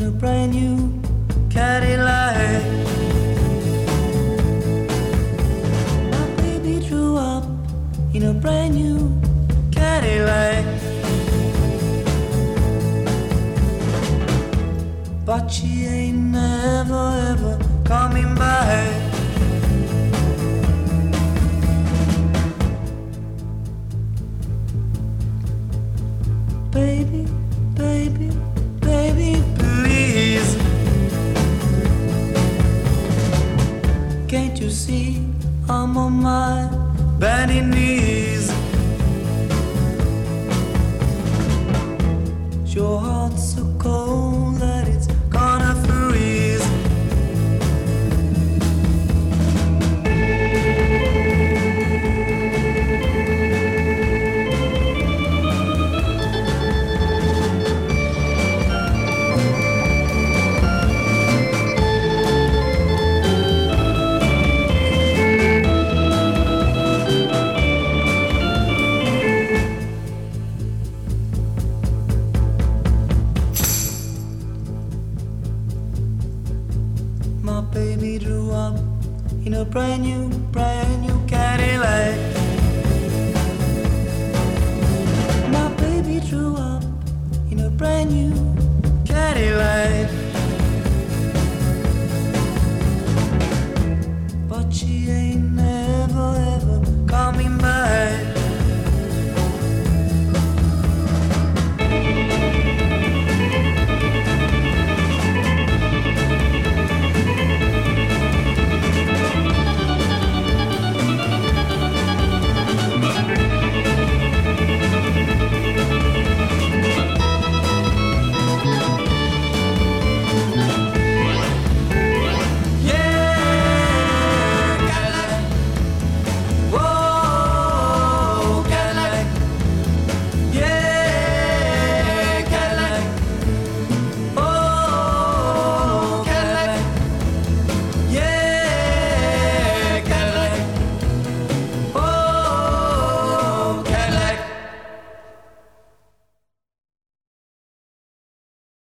a brand new Cadillac. My baby drew up in a brand new Cadillac. But she ain't never ever coming back. Baby, baby, baby, please. Can't you see I'm on my bending knees? Your heart's so cold that it's gonna freeze. My baby drew up in a brand new Cadillac. My baby drew up in a brand new Cadillac.